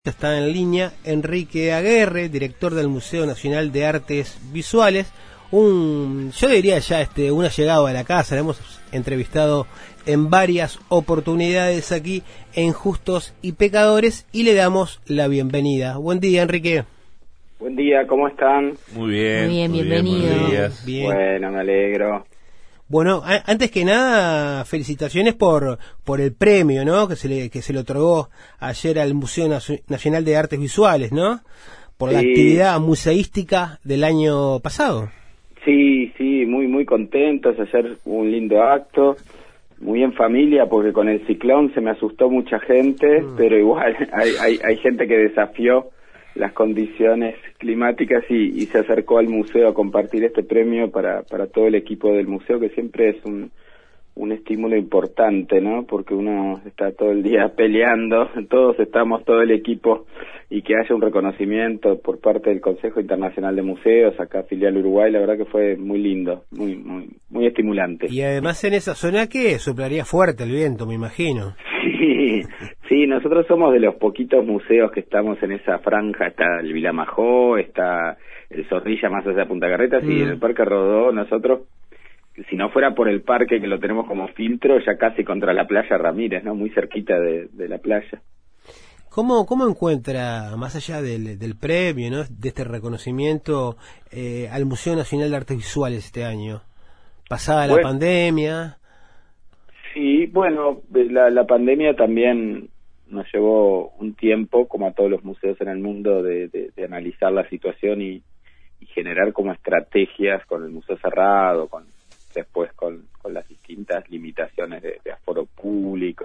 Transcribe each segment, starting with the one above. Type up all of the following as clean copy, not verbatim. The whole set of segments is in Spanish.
Está en línea Enrique Aguerre, director del Museo Nacional de Artes Visuales. Yo diría ya un allegado a la casa. Le hemos entrevistado en varias oportunidades aquí en Justos y Pecadores y le damos la bienvenida. Buen día, Enrique. Buen día, ¿cómo están? Muy bien, bienvenido. Buenos días. Bien. Bueno, me alegro. Bueno, antes que nada, felicitaciones por el premio, ¿no? Que se le otorgó ayer al Museo Nacional de Artes Visuales, ¿no? Por la actividad museística del año pasado. Sí, muy contentos. Ayer hubo un lindo acto, muy en familia, porque con el ciclón se me asustó mucha gente, pero igual hay gente que desafió las condiciones climáticas y se acercó al museo a compartir este premio para todo el equipo del museo, que siempre es un estímulo importante, ¿no? Porque uno está todo el día peleando, todos estamos, todo el equipo, y que haya un reconocimiento por parte del Consejo Internacional de Museos, acá filial Uruguay, la verdad que fue muy lindo, muy estimulante. Y además en esa zona que soplaría fuerte el viento, me imagino. Sí, nosotros somos de los poquitos museos que estamos en esa franja. Está el Vilamajó, está el Zorrilla más allá de Punta Carretas, y en el Parque Rodó nosotros, si no fuera por el parque que lo tenemos como filtro, ya casi contra la playa Ramírez, ¿no? Muy cerquita de la playa. ¿Cómo encuentra, más allá del premio, ¿no? De este reconocimiento, al Museo Nacional de Artes Visuales este año? Pasada la pandemia. Sí, bueno, la pandemia también nos llevó un tiempo, como a todos los museos en el mundo, de analizar la situación y generar como estrategias con el museo cerrado, después con las distintas limitaciones de aforo público,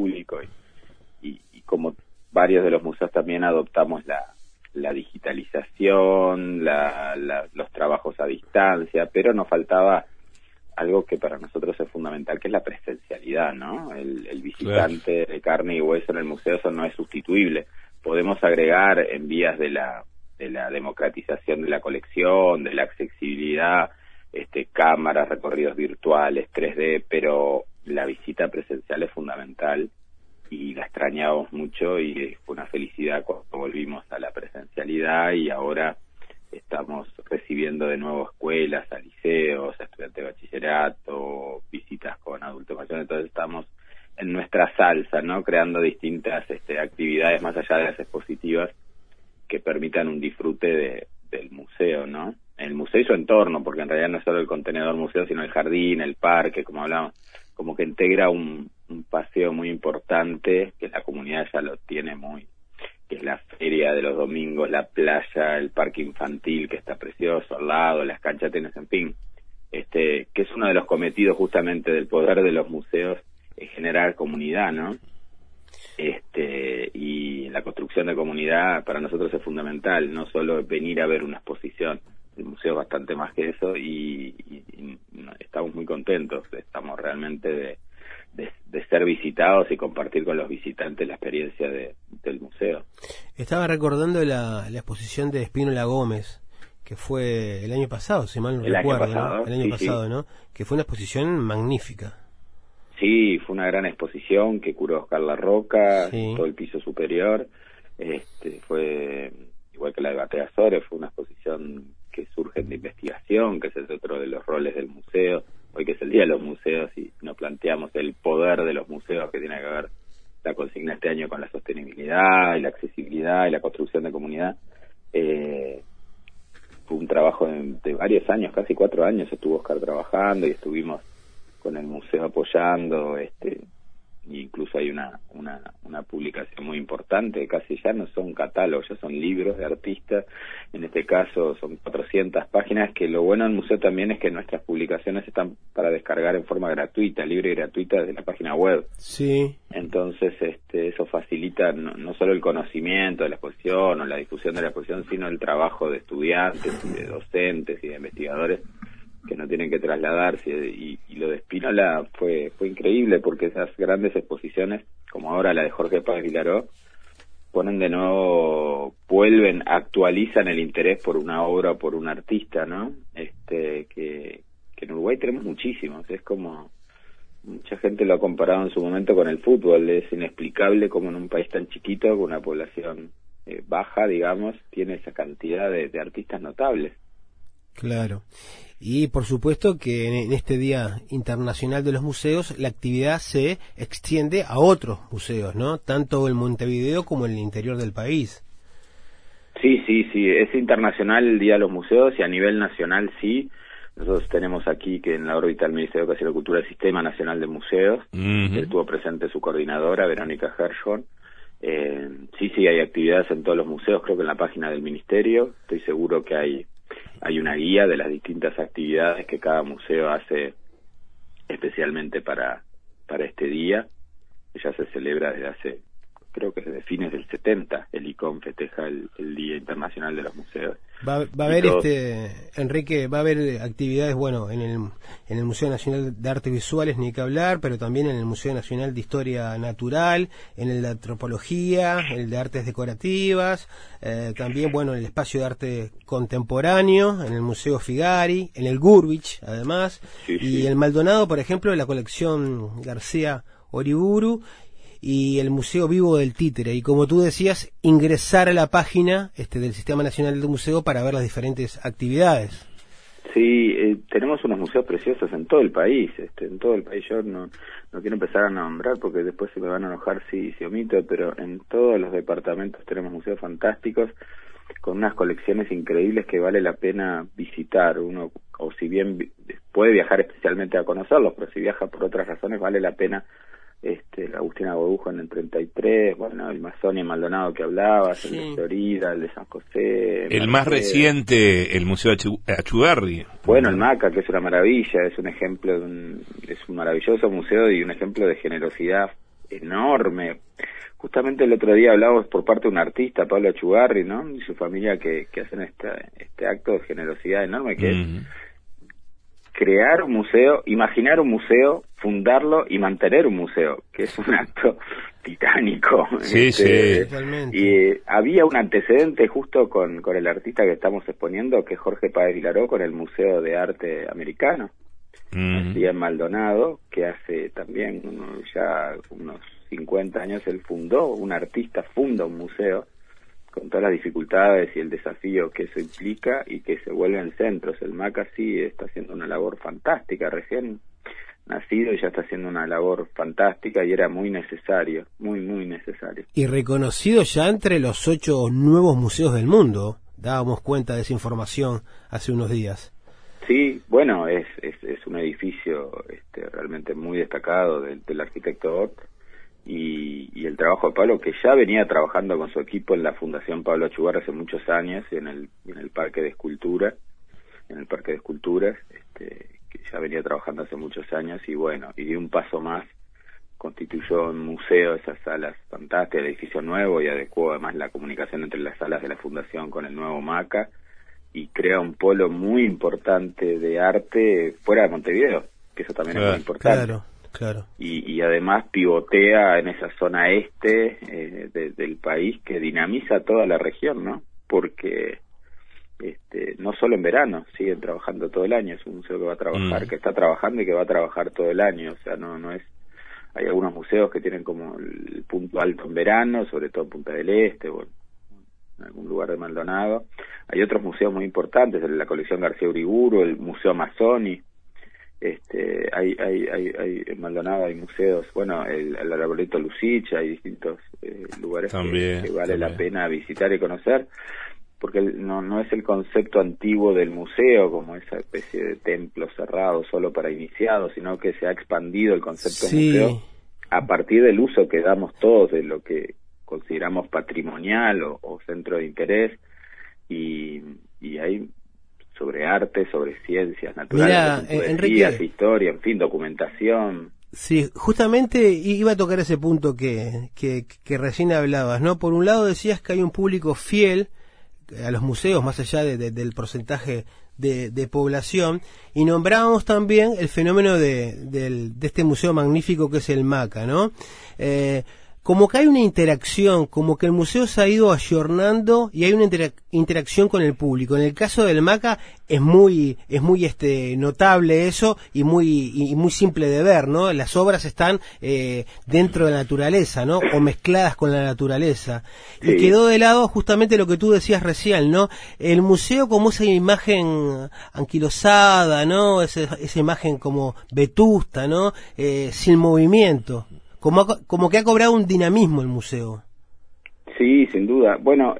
y como varios de los museos también adoptamos la digitalización, los trabajos a distancia, pero nos faltaba algo que para nosotros es fundamental, que es la presencialidad, ¿no? El visitante de carne y hueso en el museo, eso no es sustituible. Podemos agregar en vías de la democratización de la colección, de la accesibilidad, cámaras, recorridos virtuales, 3D, pero la visita presencial es fundamental y la extrañamos mucho, y fue una felicidad cuando volvimos a la presencialidad, y ahora estamos recibiendo de nuevo escuelas, a liceos, a estudiantes de bachillerato, visitas con adultos mayores. Entonces estamos en nuestra salsa, ¿no? Creando distintas actividades más allá de las expositivas que permitan un disfrute del museo, ¿no? El museo y su entorno, porque en realidad no es solo el contenedor museo, sino el jardín, el parque, como hablamos, como que integra un paseo muy importante, que la comunidad ya lo tiene que es la feria de los domingos, la playa, el parque infantil que está precioso al lado, las canchas de tenis, en fin, que es uno de los cometidos justamente del poder de los museos, es generar comunidad, ¿no? Y la construcción de comunidad para nosotros es fundamental, no solo venir a ver una exposición. El museo es bastante más que eso, y estamos muy contentos, estamos realmente de ser visitados y compartir con los visitantes la experiencia del museo. Estaba recordando la exposición de Spínola Gómez, que fue el año pasado, si mal no recuerdo, ¿no? El año pasado, ¿no? Que fue una exposición magnífica. Sí, fue una gran exposición que curó Oscar Larroca, todo el piso superior. Fue igual que la de Batea Azores, fue una exposición que surge de investigación, que es otro de los roles del museo. Hoy que es el Día de los Museos y nos planteamos el poder de los museos, que tiene que ver la consigna este año con la sostenibilidad y la accesibilidad y la construcción de comunidad. Fue un trabajo de varios años, casi 4 años estuvo Oscar trabajando, y estuvimos con el museo apoyando, y incluso hay una publicación muy importante, casi ya no son catálogos, ya son libros de artistas. En este caso son 400 páginas, que lo bueno del museo también es que nuestras publicaciones están para descargar en forma gratuita, libre y gratuita, desde la página web. Sí. Entonces eso facilita no solo el conocimiento de la exposición o la difusión de la exposición, sino el trabajo de estudiantes, de docentes y de investigadores, que no tienen que trasladarse, y lo de Spínola fue increíble, porque esas grandes exposiciones, como ahora la de Jorge Páez Vilaró, ponen de nuevo, actualizan el interés por una obra o por un artista, ¿no? Que en Uruguay tenemos muchísimos, es como mucha gente lo ha comparado en su momento con el fútbol. Es inexplicable cómo en un país tan chiquito, con una población baja, digamos, tiene esa cantidad de artistas notables. Claro. Y por supuesto que en este Día Internacional de los Museos la actividad se extiende a otros museos, ¿no? Tanto en Montevideo como en el interior del país. Sí, es internacional el Día de los Museos y a nivel nacional sí. Nosotros tenemos aquí que en la órbita del Ministerio de Educación y Cultura el Sistema Nacional de Museos, que estuvo presente su coordinadora, Verónica Hershon. Sí, hay actividades en todos los museos, creo que en la página del Ministerio. Estoy seguro que hay una guía de las distintas actividades que cada museo hace especialmente para este día, que ya se celebra desde hace, creo que desde fines del 70, el ICOM festeja el Día Internacional de los Museos. Va a haber, Enrique, va a haber actividades, bueno, en el Museo Nacional de Artes Visuales, ni que hablar, pero también en el Museo Nacional de Historia Natural, en el de Antropología, el de Artes Decorativas, también, bueno, en el Espacio de Arte Contemporáneo, en el Museo Figari, en el Gurvich, además, y el Maldonado, por ejemplo, la colección García Oriburu, y el Museo Vivo del Títere, y como tú decías, ingresar a la página del Sistema Nacional del Museo para ver las diferentes actividades. Sí, tenemos unos museos preciosos en todo el país, en todo el país. Yo no quiero empezar a nombrar porque después se me van a enojar si omito, pero en todos los departamentos tenemos museos fantásticos con unas colecciones increíbles que vale la pena visitar. Uno, o si bien puede viajar especialmente a conocerlos, pero si viaja por otras razones vale la pena. El Agustín Aguadujo en el 33, bueno, el Mazzoni en Maldonado que hablabas, el de Florida, el de San José. El más reciente, el Museo Achugarri. Bueno, el MACA, que es una maravilla, es un ejemplo es un maravilloso museo y un ejemplo de generosidad enorme. Justamente el otro día hablábamos por parte de un artista, Pablo Achugarri, ¿no? Y su familia que hacen este acto de generosidad enorme que es crear un museo, imaginar un museo, fundarlo y mantener un museo, que es un acto titánico. Sí, totalmente. Y había un antecedente justo con el artista que estamos exponiendo, que es Jorge Páez Vilaró, con el Museo de Arte Americano, así en Maldonado, que hace también ya unos 50 años él un artista funda un museo, con todas las dificultades y el desafío que eso implica y que se vuelven centros. El MACA sí está haciendo una labor fantástica, recién nacido y ya está haciendo una labor fantástica y era muy necesario, muy necesario. Y reconocido ya entre los 8 nuevos museos del mundo, dábamos cuenta de esa información hace unos días. Sí, bueno, es un edificio realmente muy destacado del arquitecto Ott. Y el trabajo de Pablo, que ya venía trabajando con su equipo en la Fundación Pablo Achugarri hace muchos años, en el Parque de Esculturas, que ya venía trabajando hace muchos años, y bueno, y de un paso más constituyó un museo, esas salas fantásticas, el edificio nuevo, y adecuó además la comunicación entre las salas de la Fundación con el nuevo MACA, y crea un polo muy importante de arte fuera de Montevideo, que eso también es muy importante. Claro. Y además pivotea en esa zona del país que dinamiza toda la región, ¿no? Porque no solo en verano, siguen trabajando todo el año, es un museo que va a trabajar, que está trabajando y que va a trabajar todo el año, o sea, no es, hay algunos museos que tienen como el punto alto en verano, sobre todo en Punta del Este, o en algún lugar de Maldonado. Hay otros museos muy importantes, la colección García Uriburu, el Museo Mazzoni. Hay en Maldonado hay museos, bueno, el Arboreto Lucich, hay distintos lugares que vale la pena visitar y conocer, porque no es el concepto antiguo del museo como esa especie de templo cerrado solo para iniciados, sino que se ha expandido el concepto de museo a partir del uso que damos todos de lo que consideramos patrimonial o centro de interés, y hay sobre arte, sobre ciencias naturales, poesías, historia, en fin, documentación. Sí, justamente iba a tocar ese punto que recién hablabas, ¿no? Por un lado decías que hay un público fiel a los museos, más allá del porcentaje de población, y nombrábamos también el fenómeno de este museo magnífico que es el MACA, ¿no? como que hay una interacción, como que el museo se ha ido ayornando y hay una interacción con el público. En el caso del MACA es muy notable eso y muy simple de ver, ¿no? Las obras están dentro de la naturaleza, ¿no? O mezcladas con la naturaleza. Sí. Y quedó de lado justamente lo que tú decías recién, ¿no? El museo como esa imagen anquilosada, ¿no? Esa imagen como vetusta, ¿no? Sin movimiento. Como que ha cobrado un dinamismo el museo. Sí, sin duda. Bueno,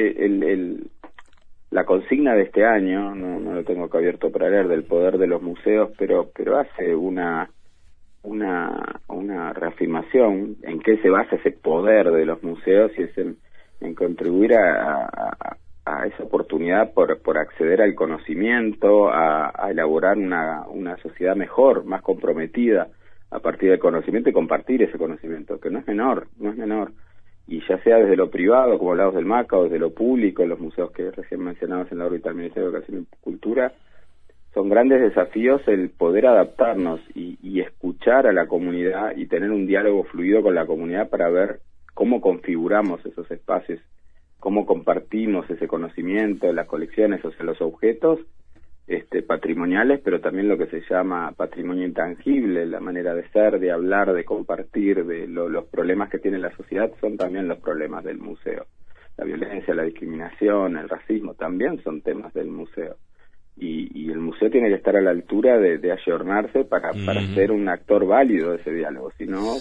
la consigna de este año, no lo tengo acá abierto para leer, del poder de los museos, pero hace una reafirmación en qué se basa ese poder de los museos, y es en contribuir a esa oportunidad por acceder al conocimiento, a elaborar una sociedad mejor, más comprometida a partir del conocimiento y compartir ese conocimiento, que no es menor, y ya sea desde lo privado, como hablamos del MACA, o desde lo público, los museos que recién mencionabas en la órbita del Ministerio de Educación y Cultura, son grandes desafíos el poder adaptarnos y escuchar a la comunidad y tener un diálogo fluido con la comunidad para ver cómo configuramos esos espacios, cómo compartimos ese conocimiento, las colecciones, o sea, los objetos patrimoniales, pero también lo que se llama patrimonio intangible, la manera de ser, de hablar, de compartir, de los problemas que tiene la sociedad son también los problemas del museo. La violencia, la discriminación, el racismo también son temas del museo. Y el museo tiene que estar a la altura de ayornarse para ser un actor válido de ese diálogo, si no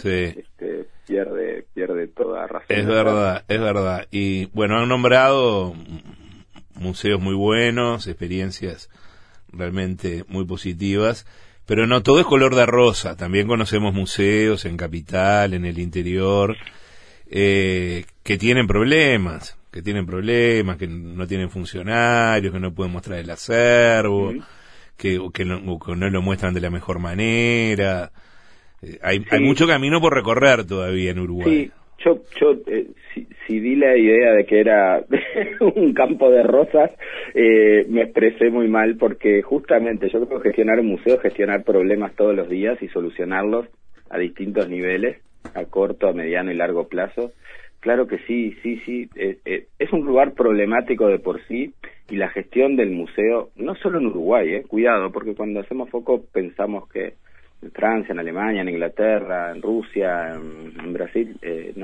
pierde toda razón. Es verdad. Y bueno, han nombrado museos muy buenos, experiencias realmente muy positivas, pero no todo es color de rosa. También conocemos museos en Capital, en el interior, que tienen problemas, que no tienen funcionarios, que no pueden mostrar el acervo, que no lo muestran de la mejor manera. Hay mucho camino por recorrer todavía en Uruguay. Sí. Yo si di la idea de que era un campo de rosas, me expresé muy mal, porque justamente yo creo que gestionar un museo es gestionar problemas todos los días y solucionarlos a distintos niveles, a corto, a mediano y largo plazo. Claro que sí, es un lugar problemático de por sí, y la gestión del museo, no solo en Uruguay, cuidado, porque cuando hacemos foco pensamos que en Francia, en Alemania, en Inglaterra, en Rusia, en Brasil,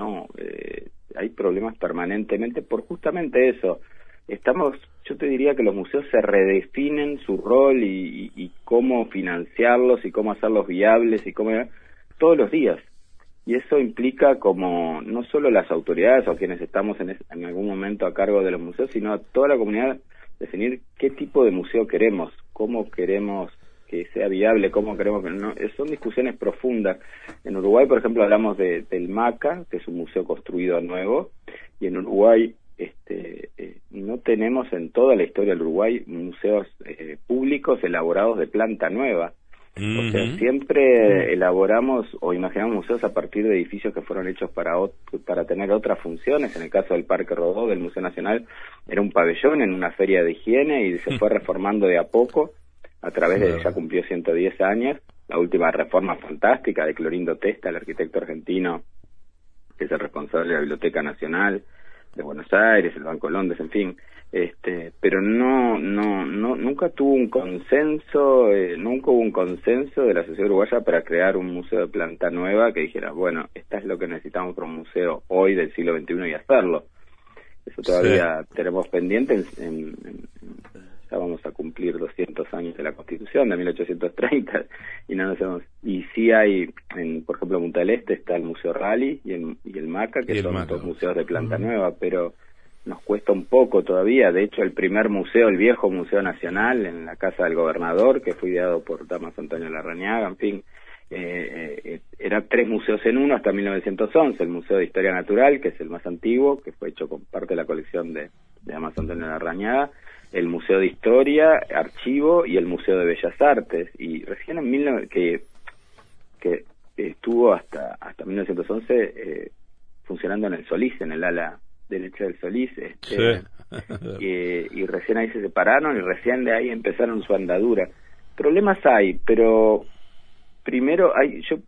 hay problemas permanentemente por justamente eso. Yo te diría que los museos se redefinen su rol y cómo financiarlos y cómo hacerlos viables y todos los días. Y eso implica como no solo las autoridades o quienes estamos en algún momento a cargo de los museos, sino a toda la comunidad, definir qué tipo de museo queremos, cómo queremos que sea viable, cómo queremos que no. Son discusiones profundas. En Uruguay, por ejemplo, hablamos del MACA, que es un museo construido nuevo, y en Uruguay no tenemos en toda la historia del Uruguay museos públicos elaborados de planta nueva. O sea, siempre elaboramos o imaginamos museos a partir de edificios que fueron hechos para tener otras funciones. En el caso del Parque Rodó, del Museo Nacional, era un pabellón en una feria de higiene y se fue reformando de a poco a través de, ya cumplió 110 años, la última reforma fantástica de Clorindo Testa, el arquitecto argentino, que es el responsable de la Biblioteca Nacional de Buenos Aires, el Banco Londres, en fin, pero nunca hubo un consenso de la sociedad uruguaya para crear un museo de planta nueva que dijera, bueno, esta es lo que necesitamos para un museo hoy del siglo XXI y hacerlo. Eso todavía tenemos pendiente ya vamos a cumplir 200 años de la Constitución de 1830 y no nos hemos, y sí hay por ejemplo en Punta del Este está el Museo Rally y el MACA, que son dos museos de planta nueva, pero nos cuesta un poco todavía. De hecho, el primer museo, el viejo Museo Nacional en la Casa del Gobernador, que fue ideado por Damaso Antonio Larrañaga, en fin, era 3 museos en uno hasta 1911. El Museo de Historia Natural, que es el más antiguo, que fue hecho con parte de la colección de Damaso Antonio Larrañaga, el Museo de Historia, Archivo y el Museo de Bellas Artes. Y recién que estuvo hasta 1911 funcionando en el Solís, en el ala derecha del Solís, y recién ahí se separaron y recién de ahí empezaron su andadura. Problemas hay, pero primero yo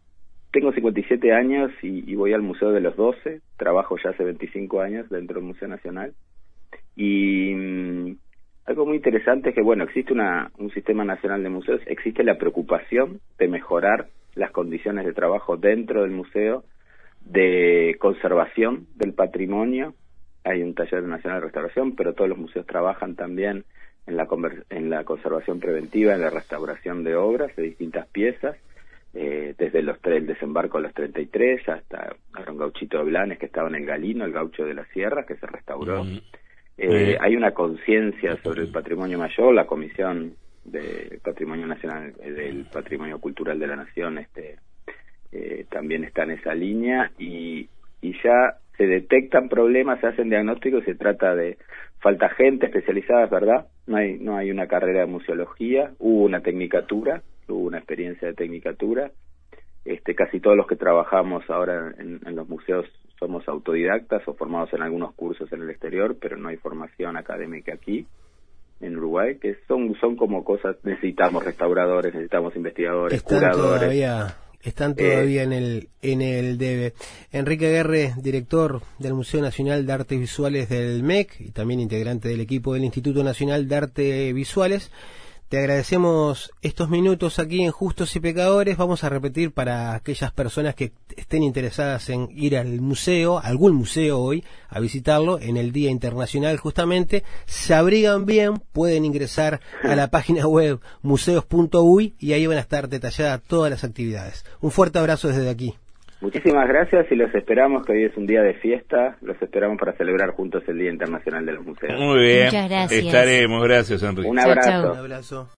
tengo 57 años y voy al Museo de los 12, trabajo ya hace 25 años dentro del Museo Nacional, y algo muy interesante es que, bueno, existe un sistema nacional de museos, existe la preocupación de mejorar las condiciones de trabajo dentro del museo, de conservación del patrimonio. Hay un taller nacional de restauración, pero todos los museos trabajan también en la conservación preventiva, en la restauración de obras de distintas piezas, desde el desembarco de los 33 hasta un gauchito de Blanes que estaba en el Galino, el gaucho de la Sierra, que se restauró. Hay una conciencia sobre el patrimonio mayor, la Comisión de Patrimonio Nacional, del Patrimonio Cultural de la Nación, también está en esa línea, y ya se detectan problemas, se hacen diagnósticos, se trata de falta gente especializada, ¿verdad? No hay una carrera de museología, hubo una tecnicatura, hubo una experiencia de tecnicatura. Casi todos los que trabajamos ahora en los museos somos autodidactas o formados en algunos cursos en el exterior, pero no hay formación académica aquí en Uruguay, que son como cosas. Necesitamos restauradores, necesitamos investigadores, curadores. Están todavía en el debe. Enrique Aguerre, director del Museo Nacional de Artes Visuales del MEC y también integrante del equipo del Instituto Nacional de Artes Visuales. Te agradecemos estos minutos aquí en Justos y Pecadores. Vamos a repetir para aquellas personas que estén interesadas en ir al museo, algún museo hoy, a visitarlo en el Día Internacional justamente. Se abrigan bien, pueden ingresar a la página web museos.uy y ahí van a estar detalladas todas las actividades. Un fuerte abrazo desde aquí. Muchísimas gracias y los esperamos, que hoy es un día de fiesta, los esperamos para celebrar juntos el Día Internacional de los Museos. Muy bien, muchas gracias. Estaremos, gracias Enrique. Un abrazo. Chau, chau. Un abrazo.